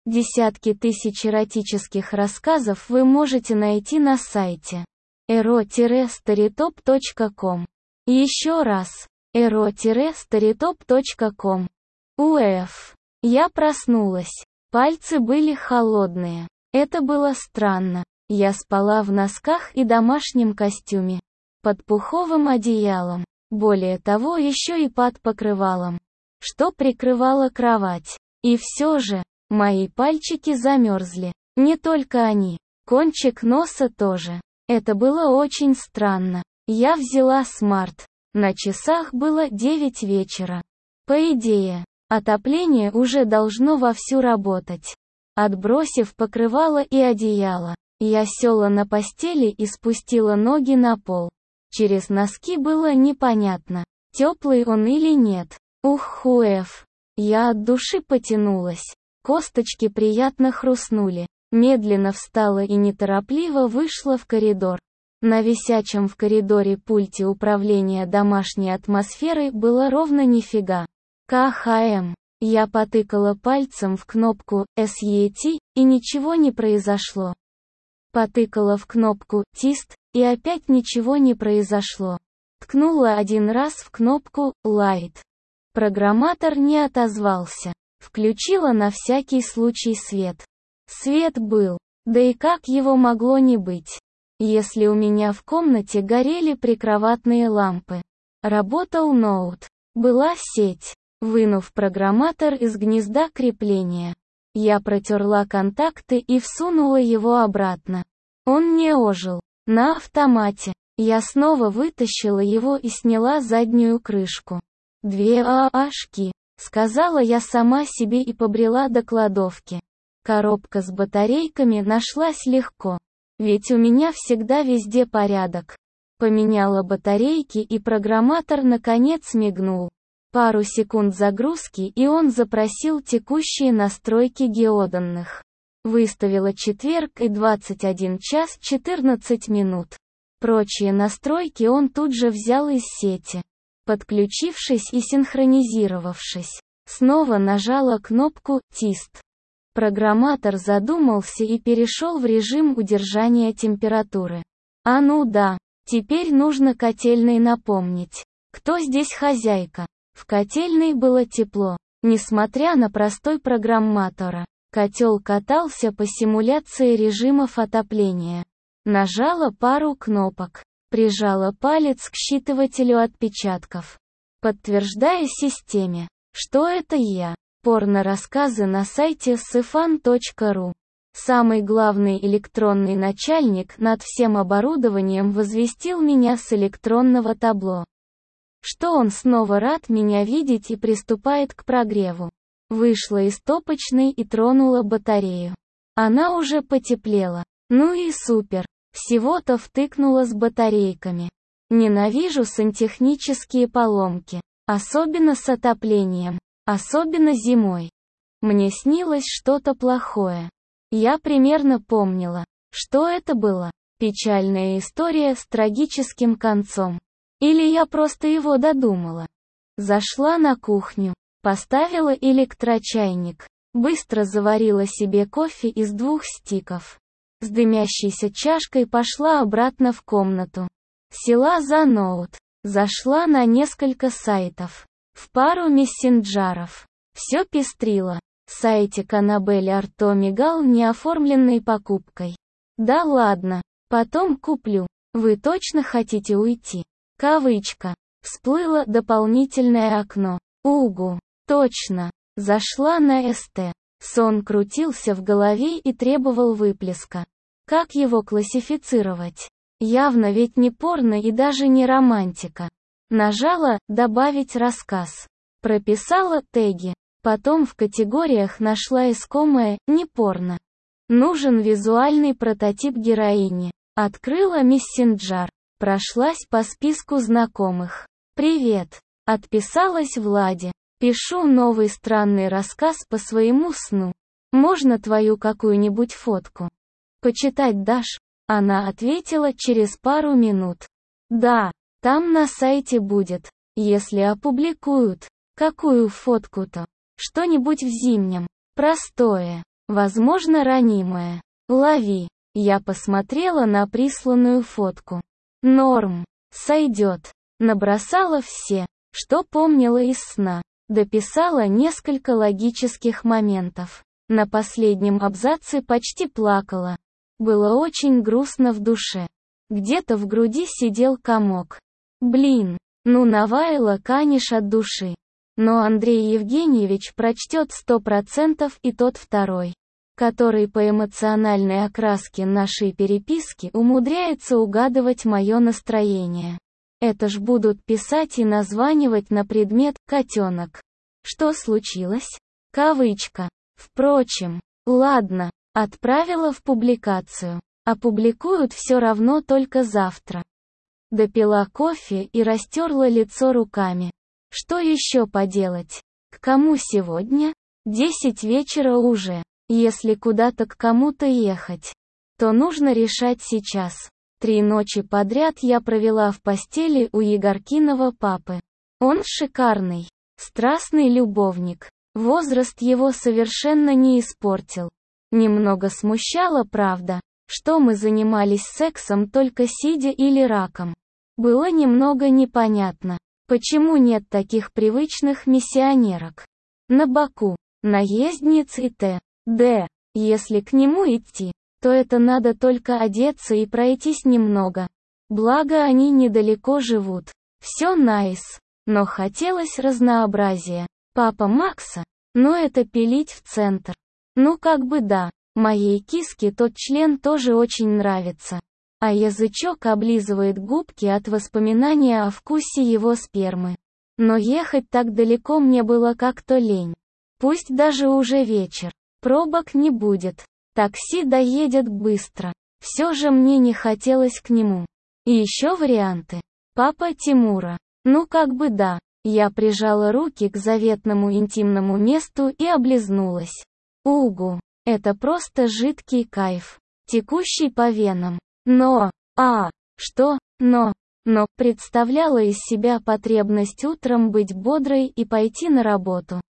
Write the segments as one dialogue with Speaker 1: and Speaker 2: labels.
Speaker 1: Десятки тысяч эротических рассказов вы можете найти на сайте ero-storytop.com. Еще раз. ero-storytop.com. Уэф. Я проснулась. Пальцы были холодные. Это было странно. Я спала в носках и домашнем костюме. Под пуховым одеялом. Более того, еще и под покрывалом, что прикрывало кровать. И все же, мои пальчики замерзли. Не только они. Кончик носа тоже. Это было очень странно. Я взяла смарт. На часах было 9 вечера. По идее, отопление уже должно вовсю работать. Отбросив покрывало и одеяло, я села на постели и спустила ноги на пол. Через носки было непонятно, теплый он или нет. Ух-хуэф. Я от души потянулась. Косточки приятно хрустнули. Медленно встала и неторопливо вышла в коридор. На висячем в коридоре пульте управления домашней атмосферой было ровно нифига. КХМ. Я потыкала пальцем в кнопку SET, и ничего не произошло. Потыкала в кнопку TIST, и опять ничего не произошло. Ткнула один раз в кнопку Light. Программатор не отозвался. Включила на всякий случай свет. Свет был. Да и как его могло не быть, если у меня в комнате горели прикроватные лампы. Работал ноут. Была сеть. Вынув программатор из гнезда крепления, я протерла контакты и всунула его обратно. Он не ожил. На автомате. Я снова вытащила его и сняла заднюю крышку. 2 ААшки, сказала я сама себе и побрела до кладовки. Коробка с батарейками нашлась легко. Ведь у меня всегда везде порядок. Поменяла батарейки и программатор наконец мигнул. Пару секунд загрузки и он запросил текущие настройки геоданных. Выставила четверг и 21 час 14 минут. Прочие настройки он тут же взял из сети. Подключившись и синхронизировавшись, снова нажала кнопку «TIST». Программатор задумался и перешел в режим удержания температуры. А ну да, теперь нужно котельной напомнить, кто здесь хозяйка. В котельной было тепло, несмотря на простой программатора. Котел катался по симуляции режимов отопления. Нажала пару кнопок, прижала палец к считывателю отпечатков, подтверждая системе, что это я. Порно-рассказы на сайте sfan.ru. Самый главный электронный начальник над всем оборудованием возвестил меня с электронного табло, что он снова рад меня видеть и приступает к прогреву. Вышла из топочной и тронула батарею. Она уже потеплела. Ну и супер. Всего-то втыкнула с батарейками. Ненавижу сантехнические поломки. Особенно с отоплением. Особенно зимой. Мне снилось что-то плохое. Я примерно помнила, что это было. Печальная история с трагическим концом. Или я просто его додумала. Зашла на кухню, поставила электрочайник, быстро заварила себе кофе из 2 стиков. С дымящейся чашкой пошла обратно в комнату. Села за ноут, зашла на несколько сайтов, в пару мессенджеров. Все пестрило. Сайтик Аннабель Арто мигал неоформленной покупкой. Да ладно, потом куплю. Вы точно хотите уйти? Кавычка. Всплыло дополнительное окно. Угу. Точно. Зашла на СТ. Сон крутился в голове и требовал выплеска. Как его классифицировать? Явно ведь не порно и даже не романтика. Нажала «Добавить рассказ». Прописала теги. Потом в категориях нашла искомое «Не порно». Нужен визуальный прототип героини. Открыла мессенджер. Прошлась по списку знакомых. «Привет». Отписалась Владе. «Пишу новый странный рассказ по своему сну. Можно твою какую-нибудь фотку? Почитать дашь?» Она ответила через пару минут. «Да, там на сайте будет, если опубликуют. Какую фотку-то? Что-нибудь в зимнем. Простое. Возможно, ранимая. Лови. Я посмотрела на присланную фотку. Норм. Сойдет. Набросала все, что помнила из сна. Дописала несколько логических моментов. На последнем абзаце почти плакала. Было очень грустно в душе. Где-то в груди сидел комок. Блин, ну наваяла каниш от души. Но Андрей Евгеньевич прочтет 100% и тот второй, который по эмоциональной окраске нашей переписки умудряется угадывать мое настроение. Это ж будут писать и названивать на предмет «котенок». Что случилось? Кавычка. Впрочем, ладно, отправила в публикацию. Опубликуют все равно только завтра. Допила кофе и растерла лицо руками. Что еще поделать? К кому сегодня? 10 вечера уже. Если куда-то к кому-то ехать, то нужно решать сейчас. 3 ночи подряд я провела в постели у Егоркиного папы. Он шикарный, страстный любовник. Возраст его совершенно не испортил. Немного смущало, правда, что мы занимались сексом только сидя или раком. Было немного непонятно, почему нет таких привычных миссионерок. На боку, наездниц и т.д. Если к нему идти, то это надо только одеться и пройтись немного. Благо они недалеко живут. Все найс. Но хотелось разнообразия. Папа Макса? Ну это пилить в центр. Ну как бы да. Моей киске тот член тоже очень нравится. А язычок облизывает губки от воспоминания о вкусе его спермы. Но ехать так далеко мне было как-то лень. Пусть даже уже вечер. Пробок не будет. Такси доедет быстро. Все же мне не хотелось к нему. И еще варианты. Папа Тимура. Ну как бы да. Я прижала руки к заветному интимному месту и облизнулась. Угу. Это просто жидкий кайф. Текущий по венам. Но, но представляла из себя потребность утром быть бодрой и пойти на работу.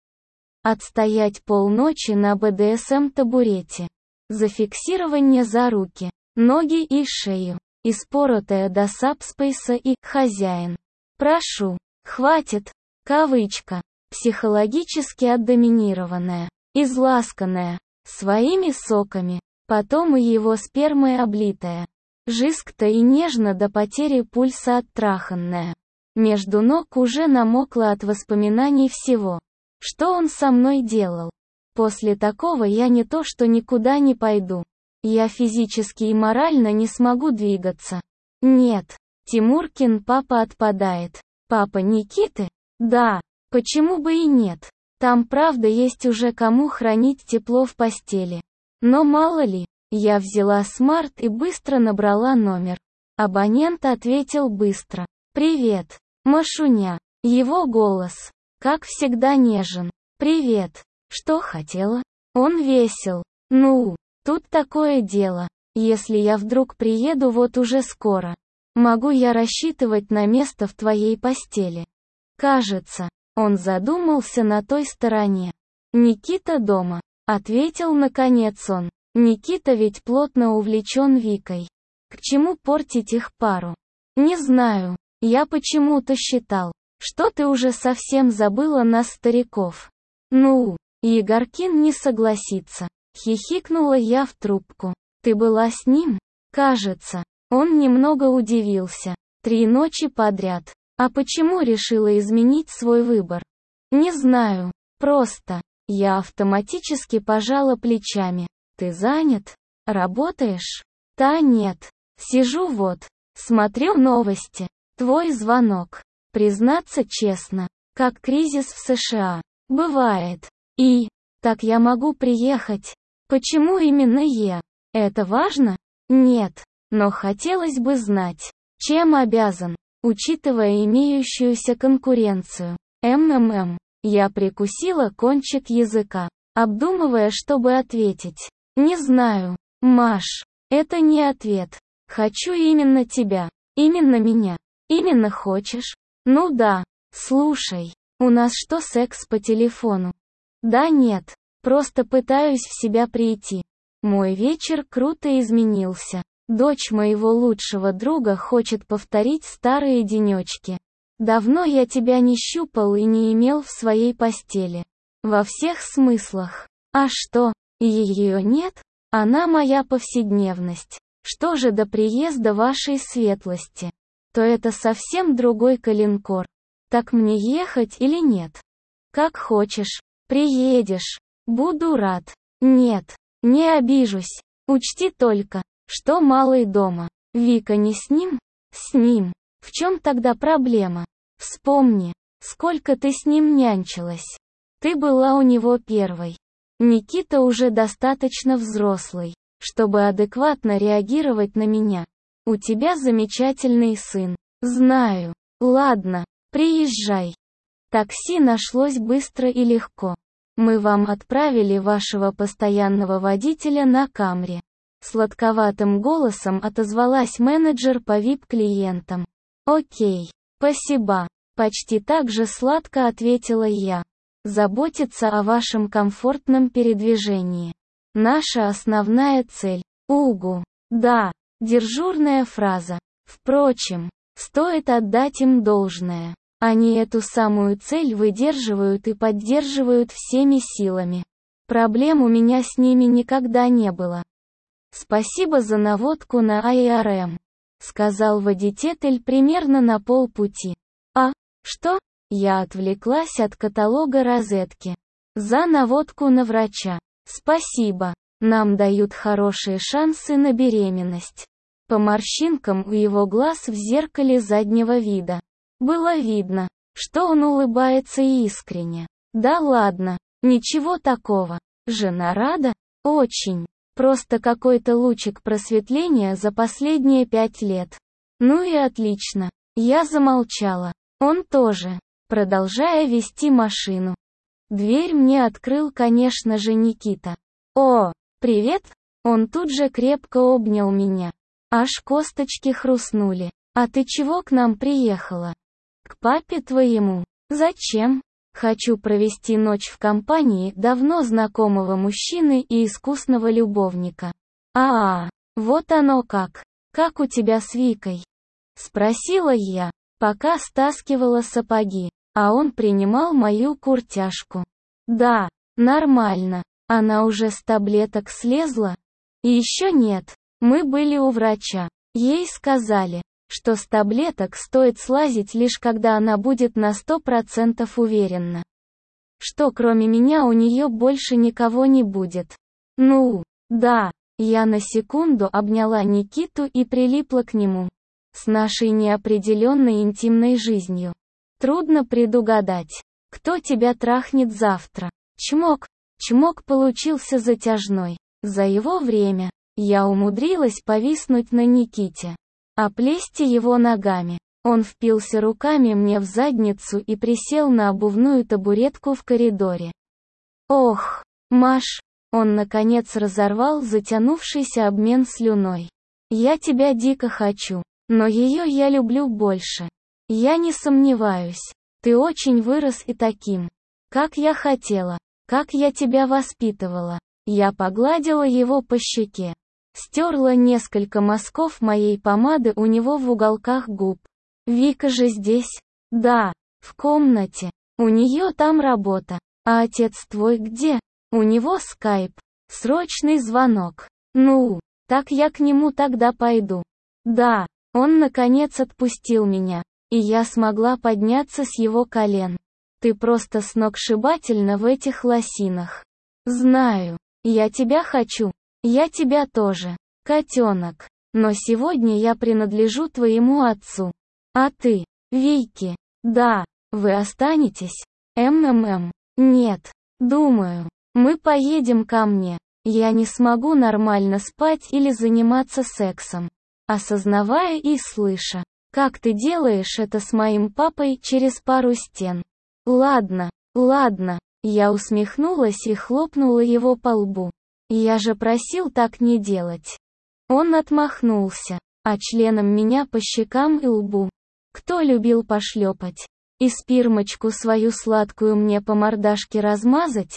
Speaker 1: Отстоять полночи на БДСМ-табурете. Зафиксирование за руки, ноги и шею. Испоротая до сабспейса и «хозяин». Прошу, хватит, кавычка, психологически отдоминированная, изласканная, своими соками, потом и его спермой облитая. Жестко и нежно до потери пульса оттраханная. Между ног уже намокла от воспоминаний всего, что он со мной делал. После такого я не то что никуда не пойду. Я физически и морально не смогу двигаться. Нет, Тимуркин папа отпадает. Папа Никиты? Да, почему бы и нет. Там правда есть уже кому хранить тепло в постели. Но мало ли, я взяла смарт и быстро набрала номер. Абонент ответил быстро. «Привет, Машуня». Его голос, как всегда, нежен. «Привет. Что хотела?» Он весел. «Ну, тут такое дело. Если я вдруг приеду вот уже скоро, могу я рассчитывать на место в твоей постели?» Кажется, он задумался на той стороне. «Никита дома», — ответил наконец он. Никита ведь плотно увлечен Викой. К чему портить их пару? Не знаю, я почему-то считал, что ты уже совсем забыла нас, стариков. Ну, Егоркин не согласится. Хихикнула я в трубку. Ты была с ним? Кажется. Он немного удивился. 3 ночи подряд. А почему решила изменить свой выбор? Не знаю. Просто. Я автоматически пожала плечами. Ты занят? Работаешь? Да нет. Сижу вот. Смотрю новости. Твой звонок. Признаться честно, как кризис в США. Бывает. И, так я могу приехать. Почему именно я? Это важно? Нет. Но хотелось бы знать, чем обязан, учитывая имеющуюся конкуренцию. Я прикусила кончик языка, обдумывая, чтобы ответить. Не знаю, Маш, это не ответ. Хочу именно тебя, именно меня, именно хочешь? Ну да, слушай, у нас что, секс по телефону? Да нет, Просто пытаюсь в себя прийти. Мой вечер круто изменился. Дочь моего лучшего друга хочет повторить старые денечки. Давно я тебя не щупал и не имел в своей постели. Во всех смыслах. А что, ее нет? Она моя повседневность. Что же до приезда вашей светлости? То это совсем другой калинкор. Так мне ехать или нет? Как хочешь. Приедешь. Буду рад. Нет, не обижусь. Учти только, что малый дома. Вика не с ним? С ним. В чем тогда проблема? Вспомни, сколько ты с ним нянчилась. Ты была у него первой. Никита уже достаточно взрослый, чтобы адекватно реагировать на меня. У тебя замечательный сын. Знаю. Ладно, приезжай. Такси нашлось быстро и легко. Мы вам отправили вашего постоянного водителя на Камри. Сладковатым голосом отозвалась менеджер по VIP-клиентам. Окей, спасибо. Почти так же сладко ответила я. Заботиться о вашем комфортном передвижении. Наша основная цель. Угу. Да, дежурная фраза. Впрочем, стоит отдать им должное. Они эту самую цель выдерживают и поддерживают всеми силами. Проблем у меня с ними никогда не было. Спасибо за наводку на IRM, сказал водитель примерно на полпути. А, что? Я отвлеклась от каталога розетки. За наводку на врача. Спасибо. Нам дают хорошие шансы на беременность. По морщинкам у его глаз в зеркале заднего вида было видно, что он улыбается искренне. Да ладно, ничего такого. Жена рада? Очень. Просто какой-то лучик просветления за последние 5 лет. Ну и отлично. Я замолчала. Он тоже, продолжая вести машину. Дверь мне открыл, конечно же, Никита. О, привет! Он тут же крепко обнял меня. Аж косточки хрустнули. А ты чего к нам приехала? К папе твоему. Зачем? Хочу провести ночь в компании давно знакомого мужчины и искусного любовника. Вот оно как. Как у тебя с Викой? Спросила я, пока стаскивала сапоги, а он принимал мою куртяжку. Да, нормально. Она уже с таблеток слезла? Еще нет. Мы были у врача. Ей сказали, что с таблеток стоит слазить лишь когда она будет на 100% уверена, что кроме меня у нее больше никого не будет. Ну, да, я на секунду обняла Никиту и прилипла к нему. С нашей неопределенной интимной жизнью. Трудно предугадать, кто тебя трахнет завтра. Чмок. Чмок получился затяжной. За его время я умудрилась повиснуть на Никите, оплести его ногами. Он впился руками мне в задницу и присел на обувную табуретку в коридоре. Ох, Маш, он наконец разорвал затянувшийся обмен слюной. Я тебя дико хочу, но ее я люблю больше. Я не сомневаюсь. Ты очень вырос и таким, как я хотела, как я тебя воспитывала. Я погладила его по щеке. Стерла несколько мазков моей помады у него в уголках губ. Вика же здесь? Да, в комнате. У нее там работа. А отец твой где? У него скайп. Срочный звонок. Ну, так я к нему тогда пойду. Да, он наконец отпустил меня, и я смогла подняться с его колен. Ты просто сногсшибательна в этих лосинах. Знаю, я тебя хочу. Я тебя тоже, котенок. Но сегодня я принадлежу твоему отцу. А ты, Вики? Да, вы останетесь? Нет, думаю, мы поедем ко мне. Я не смогу нормально спать или заниматься сексом, осознавая и слыша, как ты делаешь это с моим папой через пару стен. Ладно, я усмехнулась и хлопнула его по лбу. Я же просил так не делать. Он отмахнулся, а членом меня по щекам и лбу. Кто любил пошлепать? И спирмочку свою сладкую мне по мордашке размазать?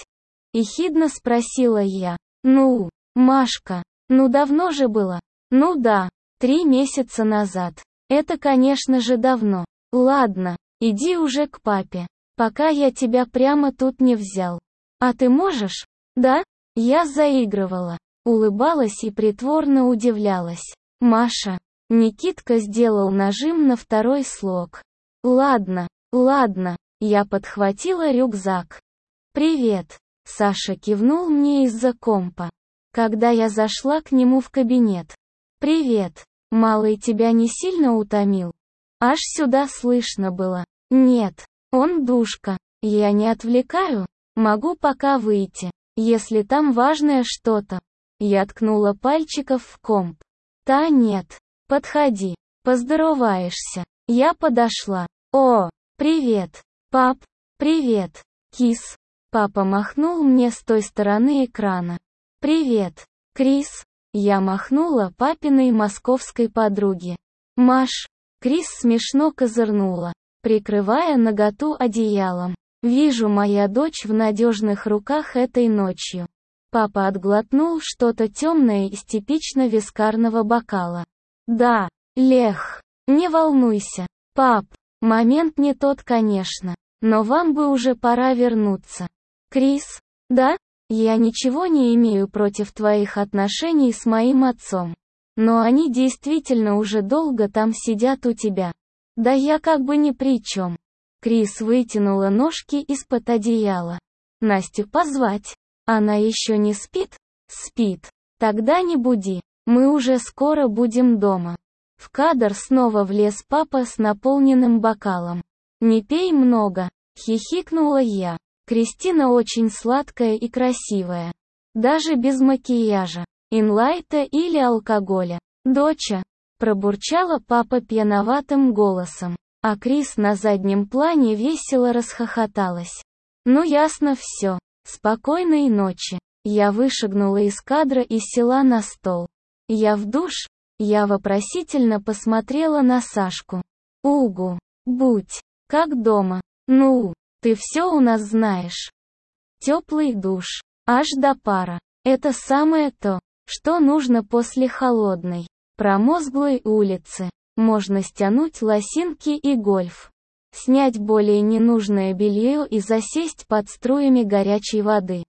Speaker 1: ехидно спросила я. Ну, Машка, ну давно же было. Ну да, 3 месяца назад. Это, конечно же, давно. Ладно, иди уже к папе, пока я тебя прямо тут не взял. А ты можешь? Да? Я заигрывала, улыбалась и притворно удивлялась. Маша. Никитка сделал нажим на второй слог. Ладно, ладно, я подхватила рюкзак. Привет. Саша кивнул мне из-за компа, когда я зашла к нему в кабинет. Привет. Малый тебя не сильно утомил? Аж сюда слышно было. Нет, он душка. Я не отвлекаю? Могу пока выйти, если там важное что-то. Я ткнула пальчиков в комп. Та нет. Подходи. Поздороваешься. Я подошла. О, привет. Пап. Привет. Кис. Папа махнул мне с той стороны экрана. Привет. Крис. Я махнула папиной московской подруге. Маш. Крис смешно козырнула, прикрывая наготу одеялом. Вижу, моя дочь в надежных руках этой ночью. Папа отглотнул что-то темное из типично вискарного бокала. Да, Лех, не волнуйся. Пап, момент не тот, конечно, но вам бы уже пора вернуться. Крис, да? Я ничего не имею против твоих отношений с моим отцом. Но они действительно уже долго там сидят у тебя. Да я как бы ни при чем. Крис вытянула ножки из-под одеяла. Настю позвать? Она еще не спит? Спит. Тогда не буди. Мы уже скоро будем дома. В кадр снова влез папа с наполненным бокалом. Не пей много, хихикнула я. Кристина очень сладкая и красивая. Даже без макияжа, инлайта или алкоголя. Доча, пробурчала папа пьяноватым голосом, а Крис на заднем плане весело расхохоталась. Ну ясно все. Спокойной ночи. Я вышагнула из кадра и села на стол. Я в душ? Я вопросительно посмотрела на Сашку. Угу, будь, как дома. Ну, ты все у нас знаешь. Теплый душ, аж до пара. Это самое то, что нужно после холодной, промозглой улицы. Можно стянуть лосинки и гольф. Снять более ненужное белье и засесть под струями горячей воды.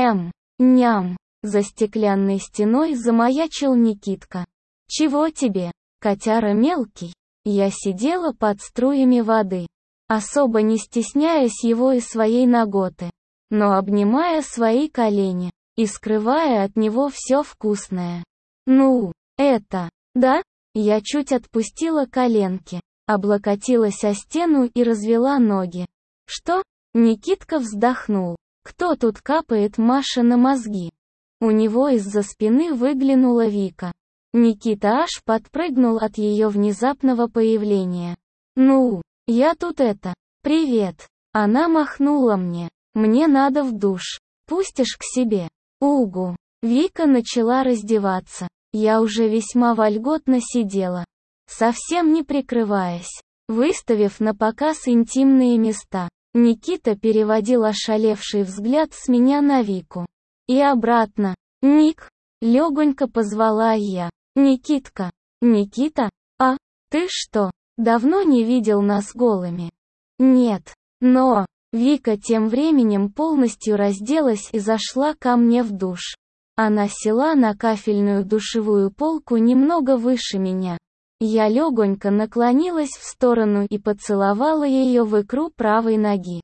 Speaker 1: Ням. За стеклянной стеной замаячил Никитка. Чего тебе, котяра мелкий? Я сидела под струями воды, особо не стесняясь его и своей наготы, но обнимая свои колени и скрывая от него все вкусное. Ну, это, да? Я чуть отпустила коленки, облокотилась о стену и развела ноги. Что? Никитка вздохнул. Кто тут капает Маше на мозги? У него из-за спины выглянула Вика. Никита аж подпрыгнул от ее внезапного появления. Ну, я тут это. Привет. Она махнула мне. Мне надо в душ. Пустишь к себе? Угу. Вика начала раздеваться. Я уже весьма вольготно сидела, совсем не прикрываясь, выставив на показ интимные места. Никита переводил ошалевший взгляд с меня на Вику. И обратно. Ник, легонько позвала я. Никитка. Никита? А, ты что, давно не видел нас голыми? Нет. Но, Вика тем временем полностью разделась и зашла ко мне в душ. Она села на кафельную душевую полку немного выше меня. Я легонько наклонилась в сторону и поцеловала ее в икру правой ноги.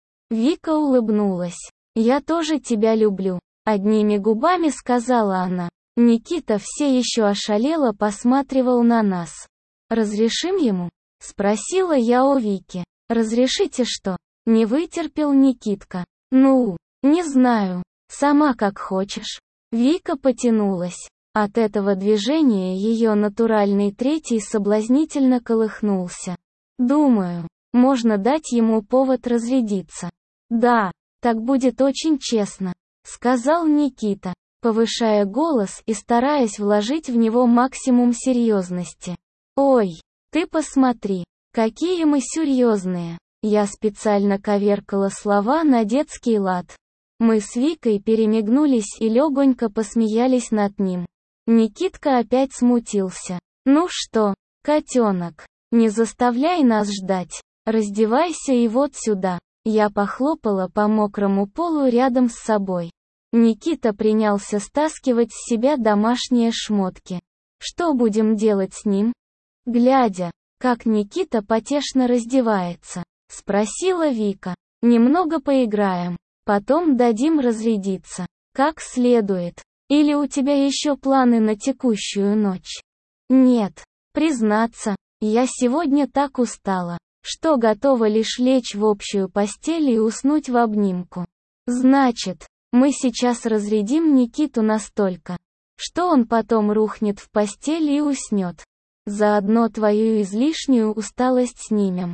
Speaker 1: Вика улыбнулась. «Я тоже тебя люблю», — одними губами сказала она. Никита все еще ошалело посматривал на нас. «Разрешим ему?» — спросила я у Вики. «Разрешите что?» — не вытерпел Никитка. «Ну, не знаю. Сама как хочешь». Вика потянулась. От этого движения ее натуральный третий соблазнительно колыхнулся. «Думаю, можно дать ему повод разрядиться». «Да, так будет очень честно», — сказал Никита, повышая голос и стараясь вложить в него максимум серьезности. «Ой, ты посмотри, какие мы серьезные». Я специально коверкала слова на детский лад. Мы с Викой перемигнулись и легонько посмеялись над ним. Никитка опять смутился. «Ну что, котенок, не заставляй нас ждать. Раздевайся и вот сюда». Я похлопала по мокрому полу рядом с собой. Никита принялся стаскивать с себя домашние шмотки. «Что будем делать с ним?» Глядя, как Никита потешно раздевается, спросила Вика. «Немного поиграем, потом дадим разрядиться. Как следует. Или у тебя еще планы на текущую ночь?» «Нет, признаться, я сегодня так устала, что готова лишь лечь в общую постель и уснуть в обнимку. Значит, мы сейчас разрядим Никиту настолько, что он потом рухнет в постель и уснет. Заодно твою излишнюю усталость снимем».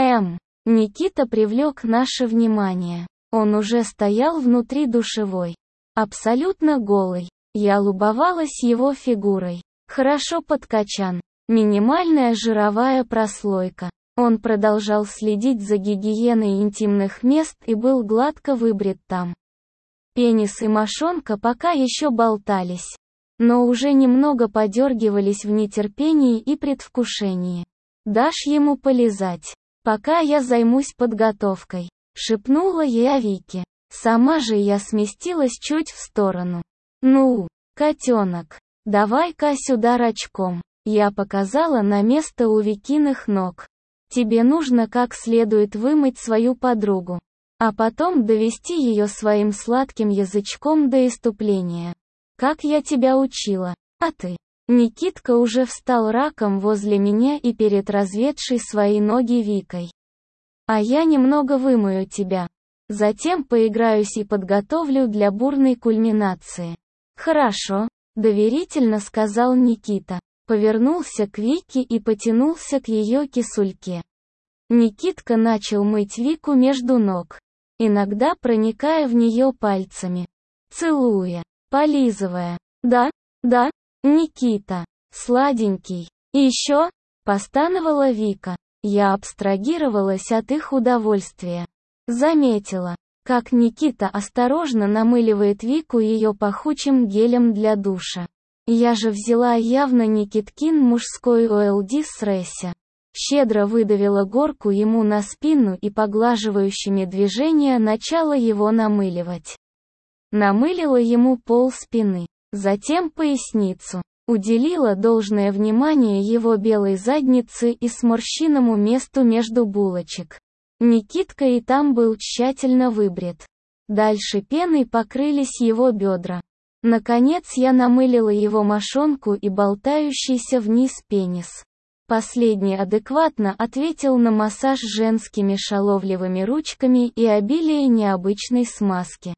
Speaker 1: Никита привлек наше внимание. Он уже стоял внутри душевой. Абсолютно голый. Я любовалась его фигурой. Хорошо подкачан. Минимальная жировая прослойка. Он продолжал следить за гигиеной интимных мест и был гладко выбрит там. Пенис и мошонка пока еще болтались, но уже немного подергивались в нетерпении и предвкушении. «Дашь ему полизать, пока я займусь подготовкой», — шепнула я Вике. Сама же я сместилась чуть в сторону. «Ну, котенок, давай-ка сюда рачком». Я показала на место у Викиных ног. «Тебе нужно как следует вымыть свою подругу, а потом довести ее своим сладким язычком до исступления. Как я тебя учила, а ты?» Никитка уже встал раком возле меня и перед разведшей свои ноги Викой. «А я немного вымою тебя. Затем поиграюсь и подготовлю для бурной кульминации». «Хорошо», — доверительно сказал Никита. Повернулся к Вике и потянулся к ее кисульке. Никитка начал мыть Вику между ног, иногда проникая в нее пальцами, целуя, полизывая. «Да, Никита, сладенький. И еще?» — постановала Вика. Я абстрагировалась от их удовольствия. Заметила, как Никита осторожно намыливает Вику ее пахучим гелем для душа. Я же взяла явно Никиткин мужской ОЛД с Ресси. Щедро выдавила горку ему на спину и поглаживающими движения начала его намыливать. Намылила ему пол спины, затем поясницу. Уделила должное внимание его белой заднице и сморщенному месту между булочек. Никитка и там был тщательно выбрит. Дальше пеной покрылись его бедра. Наконец я намылила его мошонку и болтающийся вниз пенис. Последний адекватно ответил на массаж женскими шаловливыми ручками и обилие необычной смазки.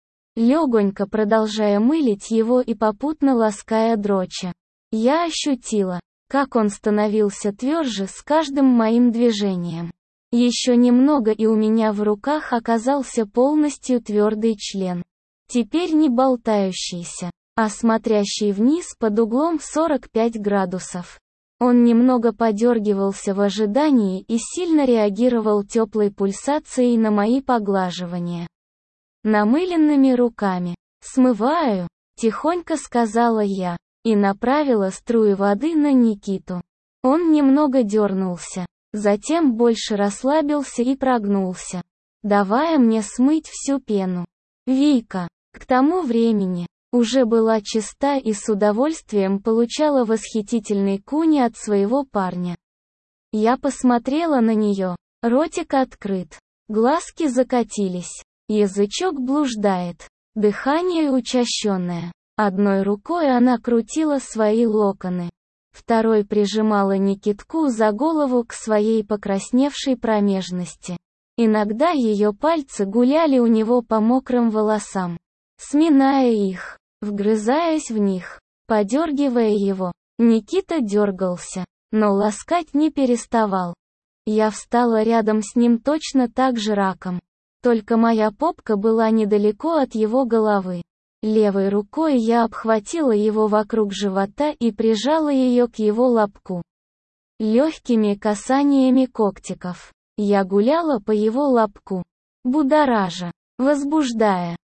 Speaker 1: Легонько продолжая мылить его и попутно лаская дроча. Я ощутила, как он становился тверже с каждым моим движением. Еще немного и у меня в руках оказался полностью твердый член. Теперь не болтающийся, а смотрящий вниз под углом в 45 градусов. Он немного подергивался в ожидании и сильно реагировал теплой пульсацией на мои поглаживания. Намыленными руками. «Смываю», — тихонько сказала я, и направила струи воды на Никиту. Он немного дернулся, затем больше расслабился и прогнулся, давая мне смыть всю пену. Вика, к тому времени, уже была чиста и с удовольствием получала восхитительный куни от своего парня. Я посмотрела на нее, ротик открыт, глазки закатились, язычок блуждает, дыхание учащенное. Одной рукой она крутила свои локоны, второй прижимала Никитку за голову к своей покрасневшей промежности. Иногда ее пальцы гуляли у него по мокрым волосам, сминая их, вгрызаясь в них, подергивая его. Никита дергался, но ласкать не переставал. Я встала рядом с ним точно так же раком, только моя попка была недалеко от его головы. Левой рукой я обхватила его вокруг живота и прижала ее к его лобку. Легкими касаниями когтиков я гуляла по его лобку, будоража, возбуждая.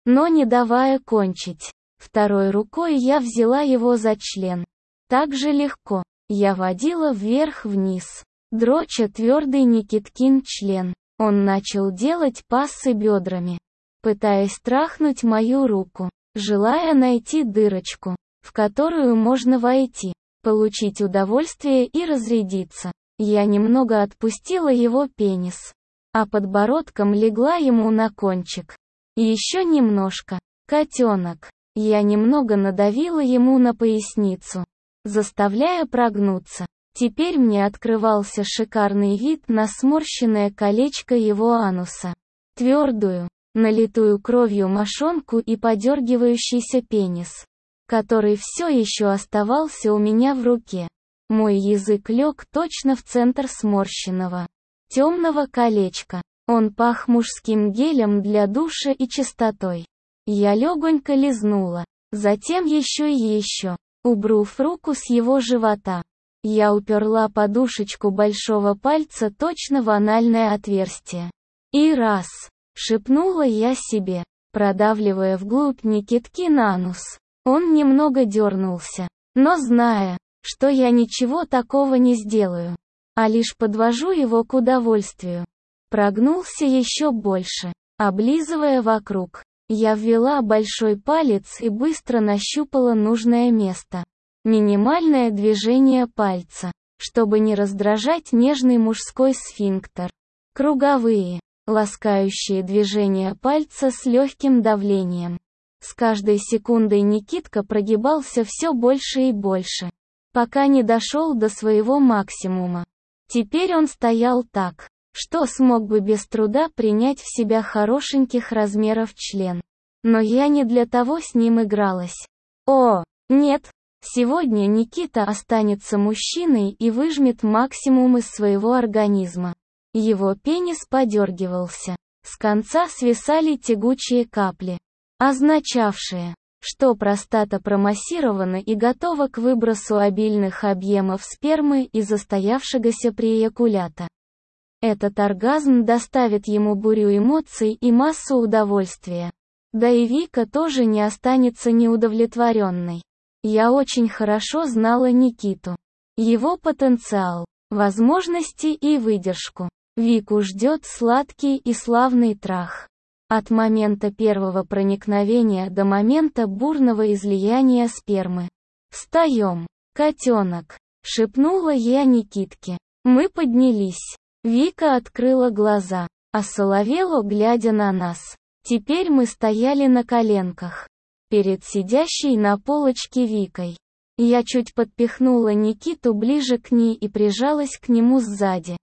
Speaker 1: но не давая кончить. Второй рукой я взяла его за член. Так же легко. Я водила вверх-вниз, дроча твердый Никиткин член. Он начал делать пассы бедрами, пытаясь трахнуть мою руку, желая найти дырочку, в которую можно войти, получить удовольствие и разрядиться. Я немного отпустила его пенис, а подбородком легла ему на кончик. Еще немножко. Котенок. Я немного надавила ему на поясницу, заставляя прогнуться. Теперь мне открывался шикарный вид на сморщенное колечко его ануса, твердую, налитую кровью мошонку и подергивающийся пенис, который все еще оставался у меня в руке. Мой язык лег точно в центр сморщенного, темного колечка. Он пах мужским гелем для душа и чистотой. Я легонько лизнула, затем еще и еще, убрав руку с его живота. Я уперла подушечку большого пальца точно в анальное отверстие. И раз, шепнула я себе, продавливая вглубь Никиткин анус. Он немного дернулся, но зная, что я ничего такого не сделаю, а лишь подвожу его к удовольствию, прогнулся еще больше, облизывая вокруг. Я ввела большой палец и быстро нащупала нужное место. Минимальное движение пальца, чтобы не раздражать нежный мужской сфинктер. Круговые, ласкающие движения пальца с легким давлением. С каждой секундой Никитка прогибался все больше и больше, пока не дошел до своего максимума. Теперь он стоял так, что смог бы без труда принять в себя хорошеньких размеров член. Но я не для того с ним игралась. О, нет, сегодня Никита останется мужчиной и выжмет максимум из своего организма. Его пенис подергивался. С конца свисали тягучие капли, означавшие, что простата промассирована и готова к выбросу обильных объемов спермы из застоявшегося преэякулята. Этот оргазм доставит ему бурю эмоций и массу удовольствия. Да и Вика тоже не останется неудовлетворенной. Я очень хорошо знала Никиту, его потенциал, возможности и выдержку. Вику ждет сладкий и славный трах. От момента первого проникновения до момента бурного излияния спермы. «Встаем, котенок!» — шепнула я Никитке. Мы поднялись. Вика открыла глаза, осоловела, глядя на нас. Теперь мы стояли на коленках, перед сидящей на полочке Викой. Я чуть подпихнула Никиту ближе к ней и прижалась к нему сзади.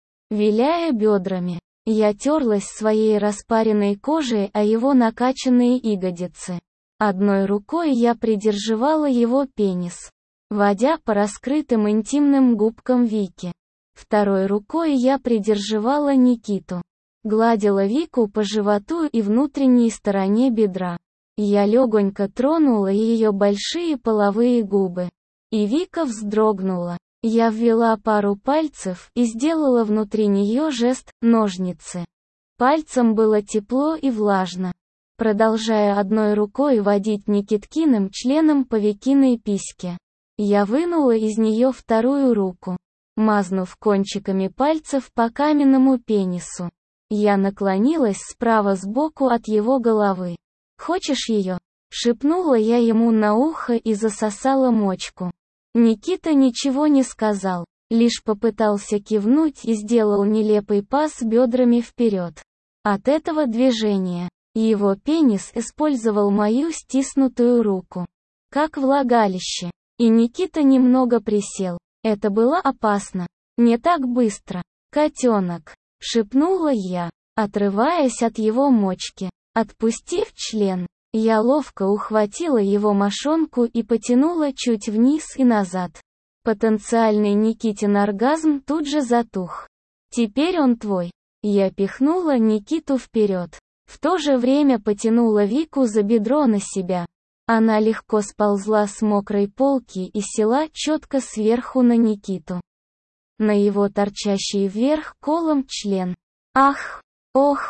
Speaker 1: Виляя бедрами, я терлась своей распаренной кожей о его накачанные ягодицы. Одной рукой я придерживала его пенис, водя по раскрытым интимным губкам Вики. Второй рукой я придерживала Никиту, гладила Вику по животу и внутренней стороне бедра. Я легонько тронула ее большие половые губы, и Вика вздрогнула. Я ввела пару пальцев и сделала внутри нее жест «ножницы». Пальцем было тепло и влажно. Продолжая одной рукой водить Никиткиным членом по Викиной письке, я вынула из нее вторую руку, мазнув кончиками пальцев по каменному пенису. Я наклонилась справа сбоку от его головы. «Хочешь ее?» — шепнула я ему на ухо и засосала мочку. Никита ничего не сказал, лишь попытался кивнуть и сделал нелепый пас бедрами вперед. От этого движения его пенис использовал мою стиснутую руку, как влагалище, и Никита немного присел. Это было опасно. Не так быстро. «Котенок», — шепнула я, отрываясь от его мочки. Отпустив член, я ловко ухватила его мошонку и потянула чуть вниз и назад. Потенциальный Никитин оргазм тут же затух. «Теперь он твой». Я пихнула Никиту вперед. В то же время потянула Вику за бедро на себя. Она легко сползла с мокрой полки и села четко сверху на Никиту. На его торчащий вверх колом член. Ах, ох,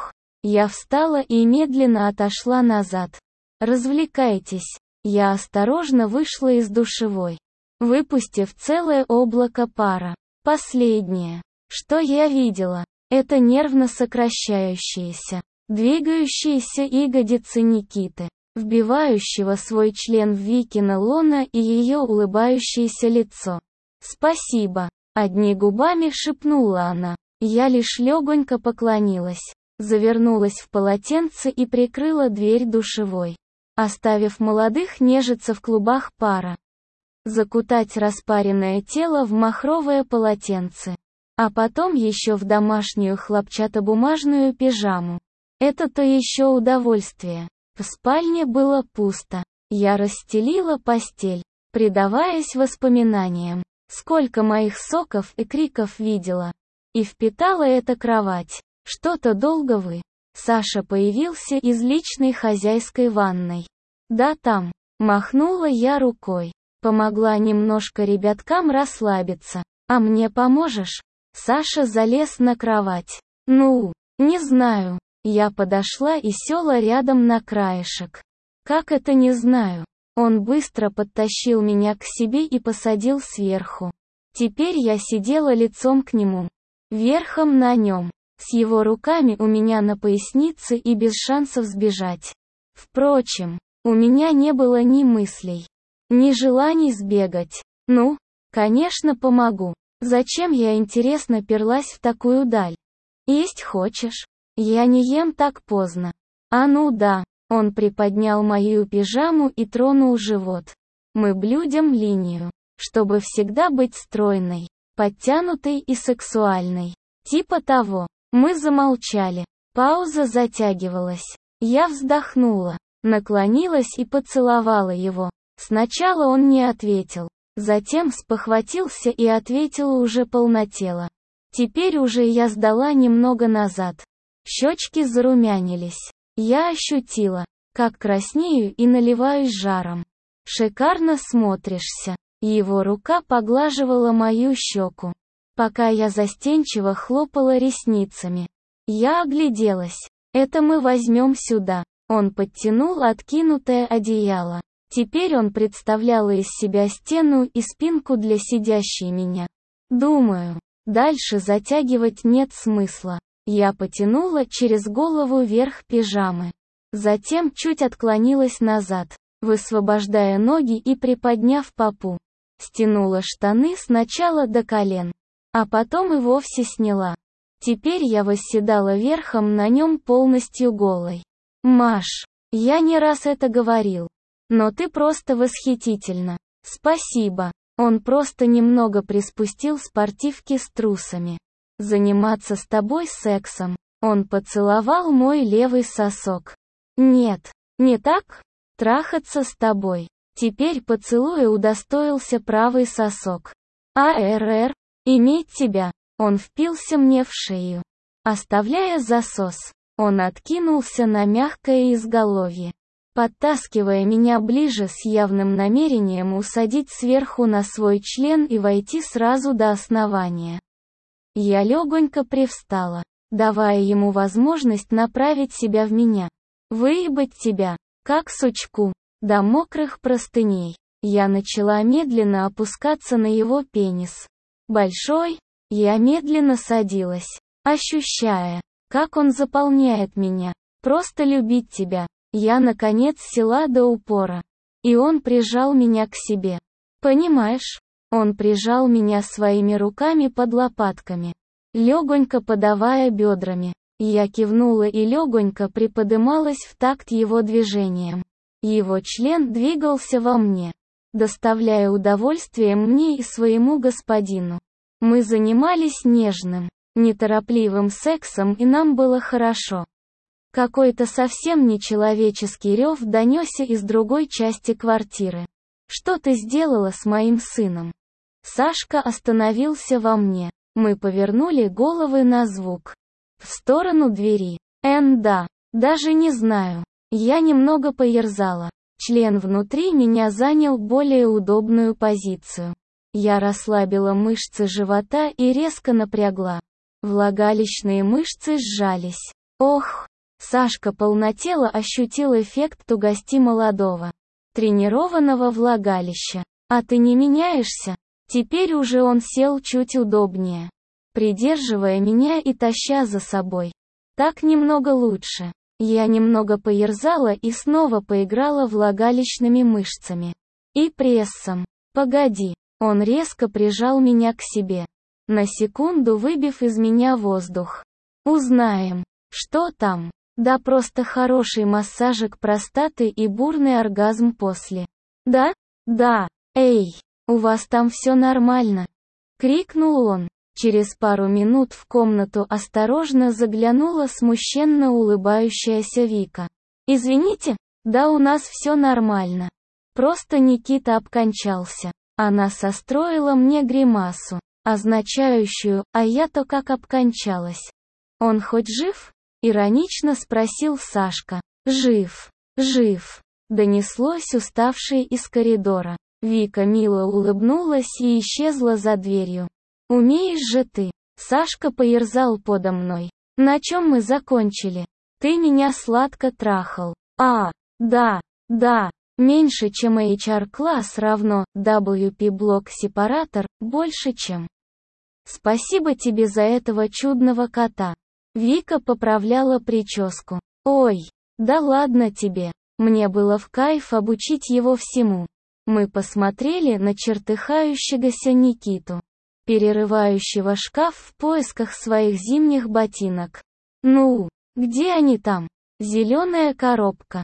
Speaker 1: Я встала и медленно отошла назад. «Развлекайтесь». Я осторожно вышла из душевой, выпустив целое облако пара. Последнее, что я видела, это нервно сокращающиеся, двигающиеся ягодицы Никиты, вбивающего свой член в Викина лона и ее улыбающееся лицо. «Спасибо», — одни губами шепнула она. Я лишь легонько поклонилась, завернулась в полотенце и прикрыла дверь душевой, оставив молодых нежиться в клубах пара. Закутать распаренное тело в махровое полотенце, а потом еще в домашнюю хлопчатобумажную пижаму. Это-то еще удовольствие. В спальне было пусто. Я расстелила постель, предаваясь воспоминаниям. Сколько моих соков и криков видела. И впитала эта кровать. Что-то долго вы. Саша появился из личной хозяйской ванной. Да там. Махнула я рукой. Помогла немножко ребяткам расслабиться. А мне поможешь? Саша залез на кровать. Ну, не знаю. Я подошла и села рядом на краешек. Как это не знаю? Он быстро подтащил меня к себе и посадил сверху. Теперь я сидела лицом к нему, верхом на нем, с его руками у меня на пояснице и без шансов сбежать. Впрочем, у меня не было ни мыслей, ни желаний сбегать. Ну, конечно, помогу. Зачем я, интересно, перлась в такую даль? Есть хочешь? Я не ем так поздно. А ну да. Он приподнял мою пижаму и тронул живот. Мы блюдем линию, чтобы всегда быть стройной, подтянутой и сексуальной. Типа того. Мы замолчали. Пауза затягивалась. Я вздохнула, наклонилась и поцеловала его. Сначала он не ответил, затем спохватился и ответил уже полнотело. Теперь уже я сдала немного назад. Щечки зарумянились. Я ощутила, как краснею и наливаюсь жаром. Шикарно смотришься. Его рука поглаживала мою щеку, пока я застенчиво хлопала ресницами. Я огляделась. Это мы возьмем сюда. Он подтянул откинутое одеяло. Теперь он представлял из себя стену и спинку для сидящей меня. Думаю, дальше затягивать нет смысла. Я потянула через голову верх пижамы. Затем чуть отклонилась назад, высвобождая ноги и приподняв попу. Стянула штаны сначала до колен, а потом и вовсе сняла. Теперь я восседала верхом на нем полностью голой. Маш, я не раз это говорил. Но ты просто восхитительна. Спасибо. Он просто немного приспустил спортивки с трусами. Заниматься с тобой сексом. Он поцеловал мой левый сосок. Нет, не так? Трахаться с тобой. Теперь поцелуя удостоился правый сосок. АРР, иметь тебя. Он впился мне в шею, оставляя засос. Он откинулся на мягкое изголовье, подтаскивая меня ближе с явным намерением усадить сверху на свой член и войти сразу до основания. Я легонько привстала, давая ему возможность направить себя в меня. Выебать тебя, как сучку, до мокрых простыней. Я начала медленно опускаться на его пенис. Большой, я медленно садилась, ощущая, как он заполняет меня. Просто любить тебя. Я наконец села до упора. И он прижал меня к себе. Понимаешь? Он прижал меня своими руками под лопатками, легонько подавая бедрами. Я кивнула и легонько приподымалась в такт его движениям. Его член двигался во мне, доставляя удовольствие мне и своему господину. Мы занимались нежным, неторопливым сексом, и нам было хорошо. Какой-то совсем нечеловеческий рев донесся из другой части квартиры. «Что ты сделала с моим сыном?» Сашка остановился во мне. Мы повернули головы на звук. В сторону двери. Да, даже не знаю. Я немного поерзала. Член внутри меня занял более удобную позицию. Я расслабила мышцы живота и резко напрягла. Влагалищные мышцы сжались. Ох! Сашка полнотело ощутил эффект тугости молодого, тренированного влагалища. «А ты не меняешься?» Теперь уже он сел чуть удобнее, придерживая меня и таща за собой. Так немного лучше. Я немного поерзала и снова поиграла влагалищными мышцами. И прессом. «Погоди». Он резко прижал меня к себе, на секунду выбив из меня воздух. «Узнаем. Что там?» «Да просто хороший массажик простаты и бурный оргазм после». «Да? Да. Эй, у вас там все нормально?» — крикнул он. Через пару минут в комнату осторожно заглянула смущенно улыбающаяся Вика. «Извините, да у нас все нормально. Просто Никита обкончался». Она состроила мне гримасу, означающую «а я-то как обкончалась». «Он хоть жив?» — иронично спросил Сашка. «Жив, жив», — донеслось уставшее из коридора. Вика мило улыбнулась и исчезла за дверью. «Умеешь же ты!» Сашка поерзал подо мной. «На чем мы закончили? Ты меня сладко трахал». «А, да, да. Меньше, чем HR-класс равно WP-блок-сепаратор, больше, чем...» «Спасибо тебе за этого чудного кота». Вика поправляла прическу. «Ой, да ладно тебе. Мне было в кайф обучить его всему». Мы посмотрели на чертыхающегося Никиту, перерывающего шкаф в поисках своих зимних ботинок. «Ну, где они там?» «Зеленая коробка.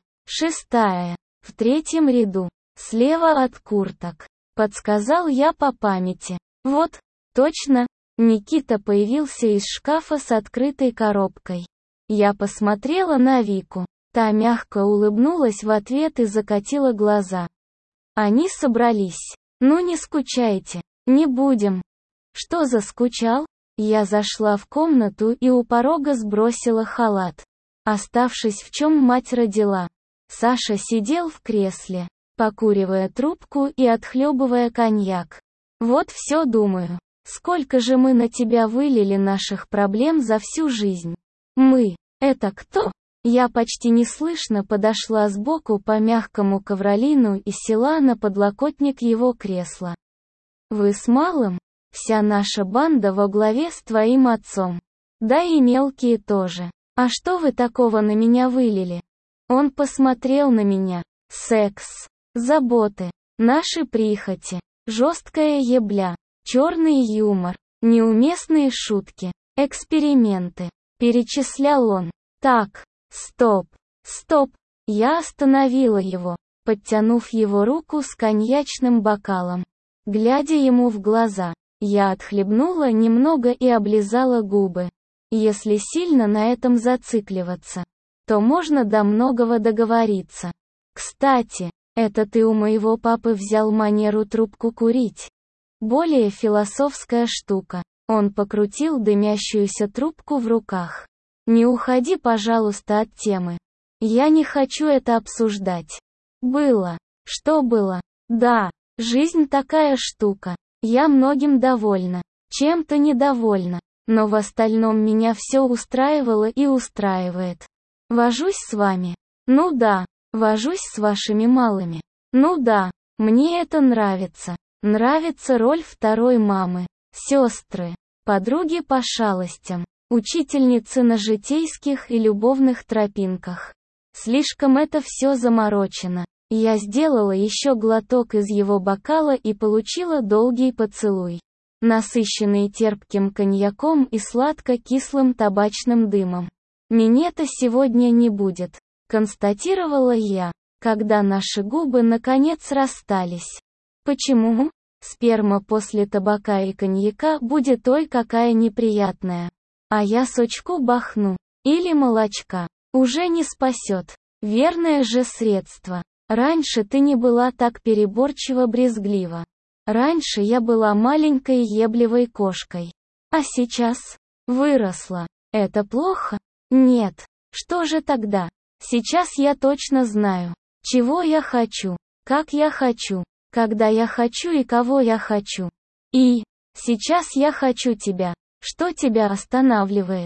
Speaker 1: 6-я. В 3-м ряду. Слева от курток», — подсказал я по памяти. «Вот, точно». Никита появился из шкафа с открытой коробкой. Я посмотрела на Вику. Та мягко улыбнулась в ответ и закатила глаза. Они собрались. «Ну не скучайте. Не будем». «Что заскучал?» Я зашла в комнату и у порога сбросила халат, оставшись в чем мать родила. Саша сидел в кресле, покуривая трубку и отхлебывая коньяк. «Вот все думаю. Сколько же мы на тебя вылили наших проблем за всю жизнь?» «Мы? Это кто?» Я почти неслышно подошла сбоку по мягкому ковролину и села на подлокотник его кресла. «Вы с малым? Вся наша банда во главе с твоим отцом. Да и мелкие тоже. А что вы такого на меня вылили?» Он посмотрел на меня. «Секс, заботы, наши прихоти, жесткая ебля, черный юмор, неуместные шутки, эксперименты», — перечислял он. «Так, стоп, стоп». Я остановила его, подтянув его руку с коньячным бокалом. Глядя ему в глаза, я отхлебнула немного и облизала губы. Если сильно на этом зацикливаться, то можно до многого договориться. «Кстати, это ты у моего папы взял манеру трубку курить?» Более философская штука. Он покрутил дымящуюся трубку в руках. «Не уходи, пожалуйста, от темы. Я не хочу это обсуждать». «Было. Что было?» «Да, жизнь такая штука. Я многим довольна, чем-то недовольна, но в остальном меня все устраивало и устраивает. Вожусь с вами? Ну да. Вожусь с вашими малыми? Ну да. Мне это нравится. Нравится роль второй мамы, сестры, подруги по шалостям, учительницы на житейских и любовных тропинках. Слишком это все заморочено». Я сделала еще глоток из его бокала и получила долгий поцелуй, насыщенный терпким коньяком и сладко-кислым табачным дымом. «Минета сегодня не будет», — констатировала я, когда наши губы наконец расстались. «Почему?» Сперма после табака и коньяка будет ой какая неприятная. А я сочку бахну. Или молочка. Уже не спасет. Верное же средство. Раньше ты не была так переборчиво брезглива. Раньше я была маленькой ебливой кошкой. А сейчас? Выросла. Это плохо? Нет. Что же тогда? Сейчас я точно знаю, чего я хочу, как я хочу, когда я хочу и кого я хочу. И сейчас я хочу тебя. Что тебя останавливает?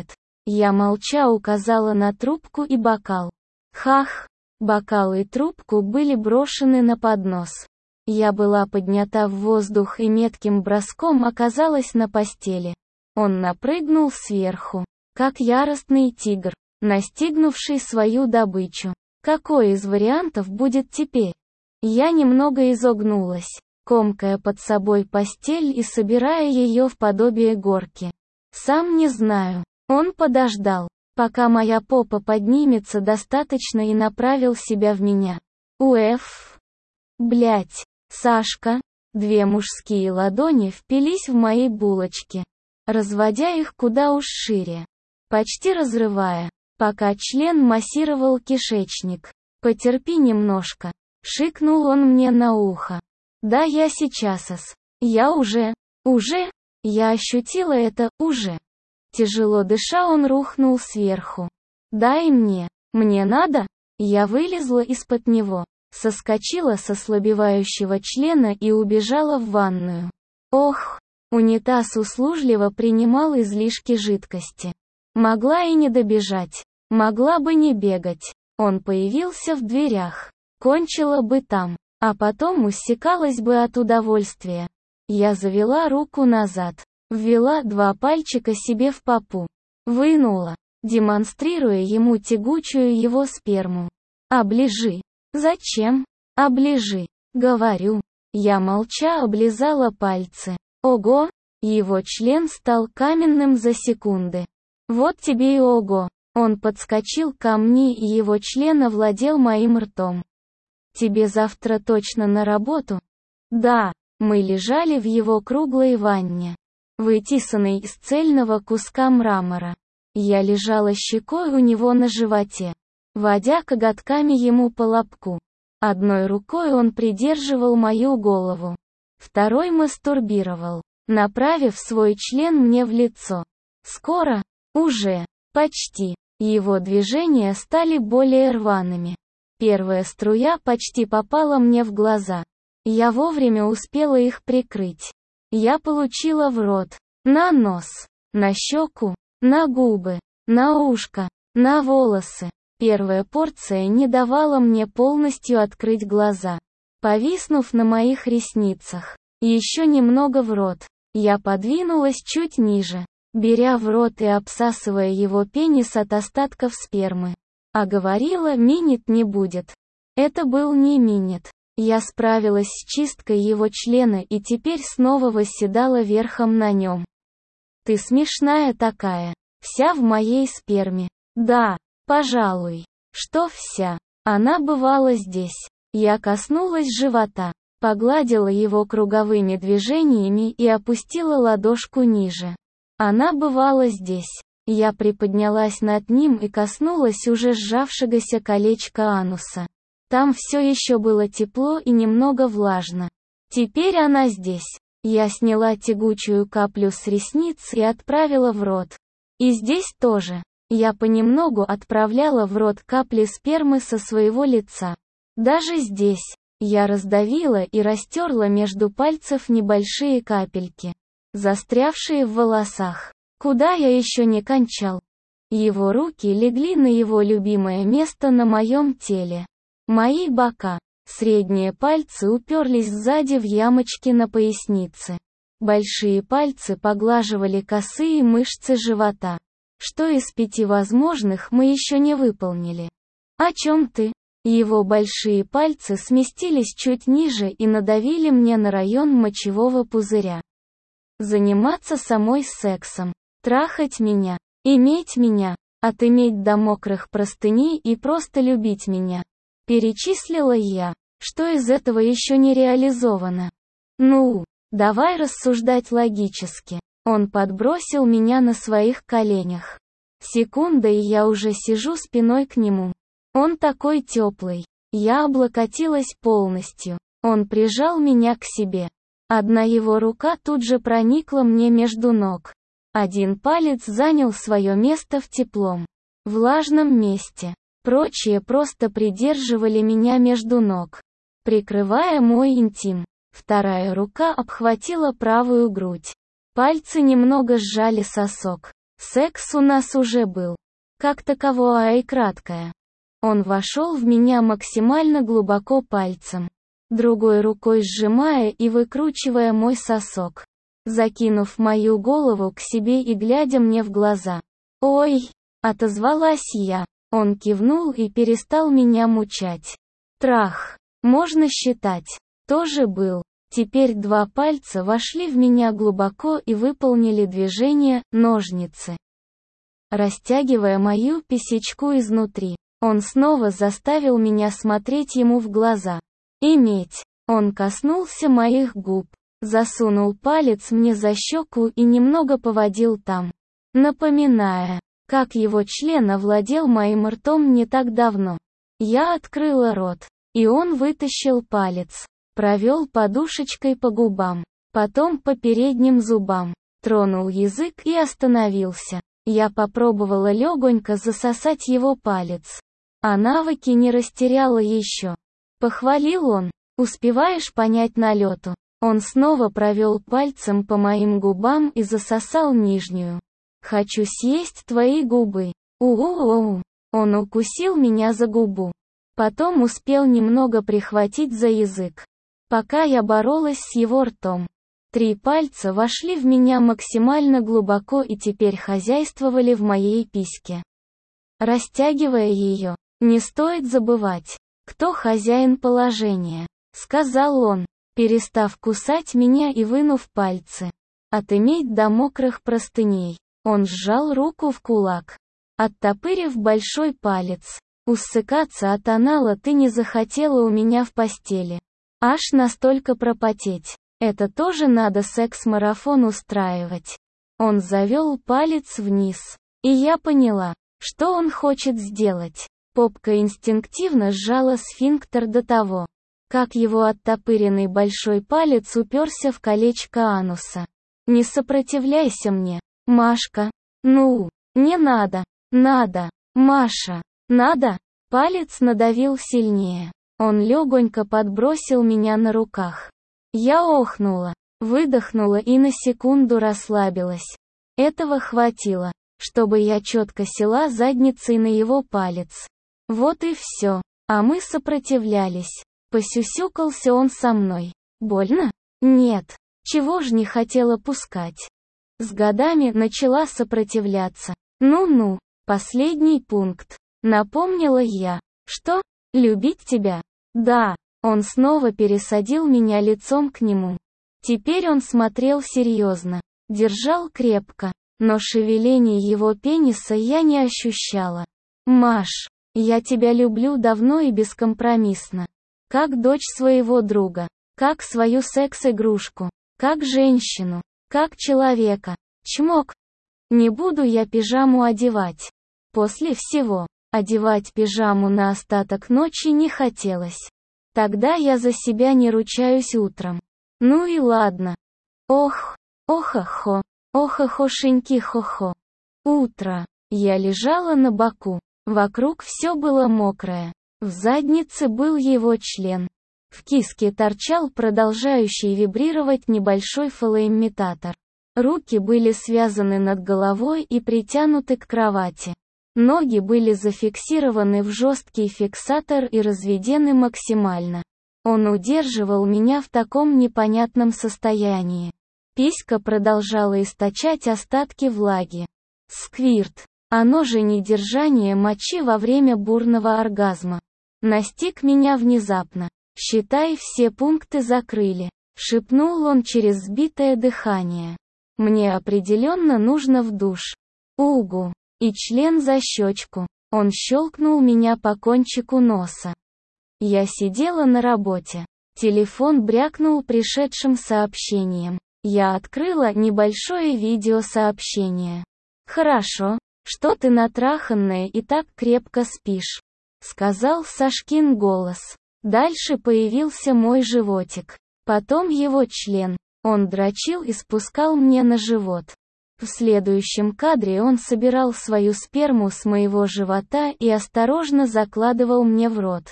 Speaker 1: Я молча указала на трубку и бокал. Хах! Бокал и трубку были брошены на поднос. Я была поднята в воздух и метким броском оказалась на постели. Он напрыгнул сверху, как яростный тигр, настигнувший свою добычу. Какой из вариантов будет теперь? Я немного изогнулась, комкая под собой постель и собирая ее в подобие горки. Сам не знаю. Он подождал, пока моя попа поднимется достаточно и направил себя в меня. Уэф. Блять. Сашка. Две мужские ладони впились в мои булочки, разводя их куда уж шире, почти разрывая, пока член массировал кишечник. «Потерпи немножко», — шикнул он мне на ухо. «Да я сейчас. Я уже. Я ощутила это, уже». Тяжело дыша он рухнул сверху. «Дай мне. Мне надо?» Я вылезла из-под него, соскочила со слабевающего члена и убежала в ванную. Ох, унитаз услужливо принимал излишки жидкости. Могла и не добежать, могла бы не бегать. Он появился в дверях. Кончила бы там, а потом усекалась бы от удовольствия. Я завела руку назад, ввела 2 пальчика себе в попу, вынула, демонстрируя ему тягучую его сперму. «Оближи». «Зачем?» «Оближи». Говорю. Я молча облизала пальцы. Ого! Его член стал каменным за секунды. Вот тебе и ого! Он подскочил ко мне и его член овладел моим ртом. «Тебе завтра точно на работу?» «Да». Мы лежали в его круглой ванне, вытесанной из цельного куска мрамора. Я лежала щекой у него на животе, водя коготками ему по лобку. Одной рукой он придерживал мою голову, второй мастурбировал, направив свой член мне в лицо. Скоро, уже, почти, его движения стали более рваными. Первая струя почти попала мне в глаза. Я вовремя успела их прикрыть. Я получила в рот, на нос, на щеку, на губы, на ушко, на волосы. Первая порция не давала мне полностью открыть глаза. Повиснув на моих ресницах, еще немного в рот, я подвинулась чуть ниже, беря в рот и обсасывая его пенис от остатков спермы. А говорила, минет не будет. Это был не минет. Я справилась с чисткой его члена и теперь снова восседала верхом на нем. «Ты смешная такая. Вся в моей сперме». «Да, пожалуй». «Что вся?» Она бывала здесь. Я коснулась живота, погладила его круговыми движениями и опустила ладошку ниже. Она бывала здесь. Я приподнялась над ним и коснулась уже сжавшегося колечка ануса. Там все еще было тепло и немного влажно. Теперь она здесь. Я сняла тягучую каплю с ресниц и отправила в рот. И здесь тоже. Я понемногу отправляла в рот капли спермы со своего лица. Даже здесь. Я раздавила и растерла между пальцев небольшие капельки, застрявшие в волосах. Куда я еще не кончал. Его руки легли на его любимое место на моем теле. Мои бока, средние пальцы уперлись сзади в ямочки на пояснице. Большие пальцы поглаживали косые мышцы живота. Что из 5 возможных мы еще не выполнили? «О чем ты?» Его большие пальцы сместились чуть ниже и надавили мне на район мочевого пузыря. Заниматься самой сексом, трахать меня, иметь меня, отыметь до мокрых простыней и просто любить меня. Перечислила я, что из этого еще не реализовано. Ну, давай рассуждать логически. Он подбросил меня на своих коленях. Секунда и я уже сижу спиной к нему. Он такой теплый. Я облокотилась полностью. Он прижал меня к себе. Одна его рука тут же проникла мне между ног. Один палец занял свое место в теплом, влажном месте. Прочие просто придерживали меня между ног, прикрывая мой интим. Вторая рука обхватила правую грудь. Пальцы немного сжали сосок. Секс у нас уже был. Как таковое и краткое. Он вошел в меня максимально глубоко пальцем, другой рукой сжимая и выкручивая мой сосок, закинув мою голову к себе и глядя мне в глаза. «Ой!» — отозвалась я. Он кивнул и перестал меня мучать. Трах. Можно считать. Тоже был. Теперь 2 пальца вошли в меня глубоко и выполнили движение «ножницы», растягивая мою писечку изнутри. Он снова заставил меня смотреть ему в глаза. Иметь. Он коснулся моих губ, засунул палец мне за щеку и немного поводил там, напоминая, как его член овладел моим ртом не так давно. Я открыла рот, и он вытащил палец, провел подушечкой по губам, потом по передним зубам, тронул язык и остановился. Я попробовала легонько засосать его палец. А навыки не растеряла еще. Похвалил он. Успеваешь понять на лету. Он снова провел пальцем по моим губам и засосал нижнюю. Хочу съесть твои губы. У-у-у. Он укусил меня за губу. Потом успел немного прихватить за язык. Пока я боролась с его ртом. 3 пальца вошли в меня максимально глубоко и теперь хозяйствовали в моей письке, растягивая ее. «Не стоит забывать, кто хозяин положения», — сказал он, перестав кусать меня и вынув пальцы. Отыметь до мокрых простыней. Он сжал руку в кулак, оттопырив большой палец. Усыкаться от анала ты не захотела у меня в постели. Аж настолько пропотеть. Это тоже надо секс-марафон устраивать. Он завел палец вниз. И я поняла, что он хочет сделать. Попка инстинктивно сжала сфинктер до того, как его оттопыренный большой палец уперся в колечко ануса. «Не сопротивляйся мне, Машка. Ну, не надо. Надо. Маша. Надо». Палец надавил сильнее. Он легонько подбросил меня на руках. Я охнула, выдохнула и на секунду расслабилась. Этого хватило, чтобы я четко села задницей на его палец. Вот и все. А мы сопротивлялись. Посюсюкался он со мной. Больно? Нет. Чего ж не хотела пускать. С годами начала сопротивляться. Ну-ну, последний пункт. Напомнила я. Что? Любить тебя? Да. Он снова пересадил меня лицом к нему. Теперь он смотрел серьезно. Держал крепко. Но шевеление его пениса я не ощущала. Маш. Я тебя люблю давно и бескомпромиссно. Как дочь своего друга. Как свою секс-игрушку. Как женщину. Как человека. Чмок. Не буду я пижаму одевать. После всего, одевать пижаму на остаток ночи не хотелось. Тогда я за себя не ручаюсь утром. Ну и ладно. Ох, ох-охо, ох-охошеньки-хо-хо. Утро. Я лежала на боку. Вокруг все было мокрое. В заднице был его член. В киске торчал продолжающий вибрировать небольшой фалоимитатор. Руки были связаны над головой и притянуты к кровати. Ноги были зафиксированы в жесткий фиксатор и разведены максимально. Он удерживал меня в таком непонятном состоянии. Писька продолжала источать остатки влаги. Сквирт. Оно же недержание мочи во время бурного оргазма. Настиг меня внезапно. «Считай, все пункты закрыли», — шепнул он через сбитое дыхание. «Мне определенно нужно в душ. Угу». И член за щечку. Он щелкнул меня по кончику носа. Я сидела на работе. Телефон брякнул пришедшим сообщением. Я открыла небольшое видеосообщение. «Хорошо, что ты натраханная и так крепко спишь», — сказал Сашкин голос. Дальше появился мой животик. Потом его член. Он дрочил и спускал мне на живот. В следующем кадре он собирал свою сперму с моего живота и осторожно закладывал мне в рот.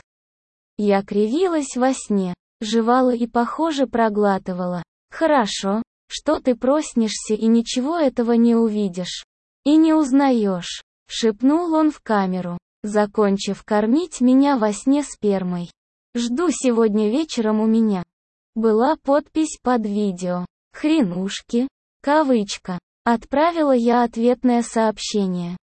Speaker 1: Я кривилась во сне, жевала и, похоже, проглатывала. «Хорошо, что ты проснешься и ничего этого не увидишь. И не узнаешь, шепнул он в камеру, закончив кормить меня во сне спермой. Жду сегодня вечером у меня. Была подпись под видео. Хренушки. Кавычка. Отправила я ответное сообщение.